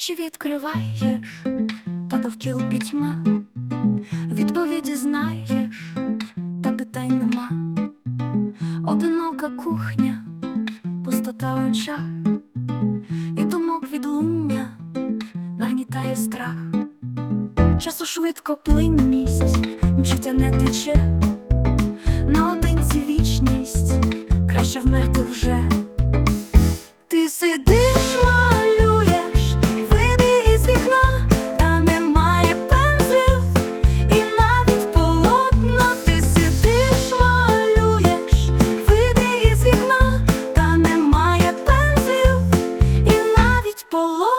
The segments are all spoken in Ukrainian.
Очі відкриваєш, та довкіл пітьма, відповіді знаєш, та питань нема. Одинока кухня, пустота в очах, і думок відлуння нагнітає страх. Часу швидко плинність, життя не тече, наодинці вічність, краще вмерти вже. Ти сидиш, малюєш, види із вікна, та немає пензлів і навіть полотна. Ти сидиш, малюєш, види із вікна, та немає пензлів і навіть полотна.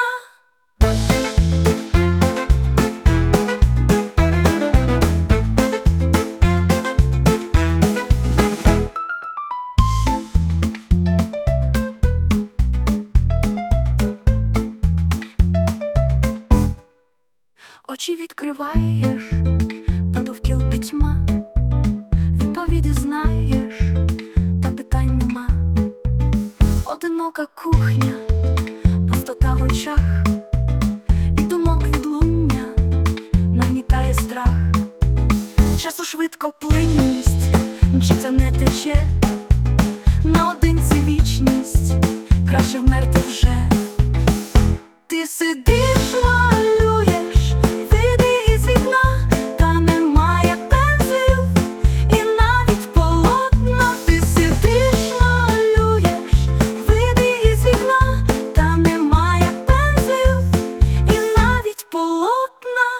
Очі відкриваєш, та довкіл пітьма, відповіді знаєш, та питань нема. Одинока кухня, пустота в очах, і думок відлуння нагнітає страх. Часу швидко плинність, мчиться не тече, наодинці вічність, краще вмерти вже. Ти сидиш, малюєш, види із вікна, та немає пензлів і навіть полотна. Ти сидиш, малюєш, види із вікна, та немає пензлів і навіть полотна.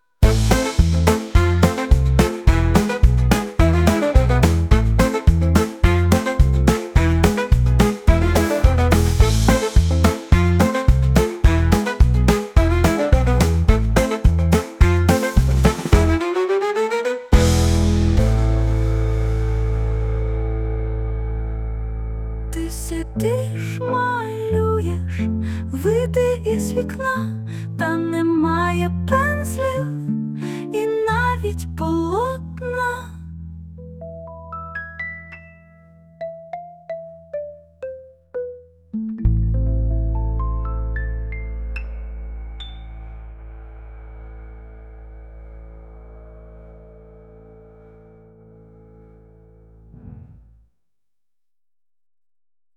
Ти сидиш, малюєш, види із вікна, та немає пензлів і навіть полотна.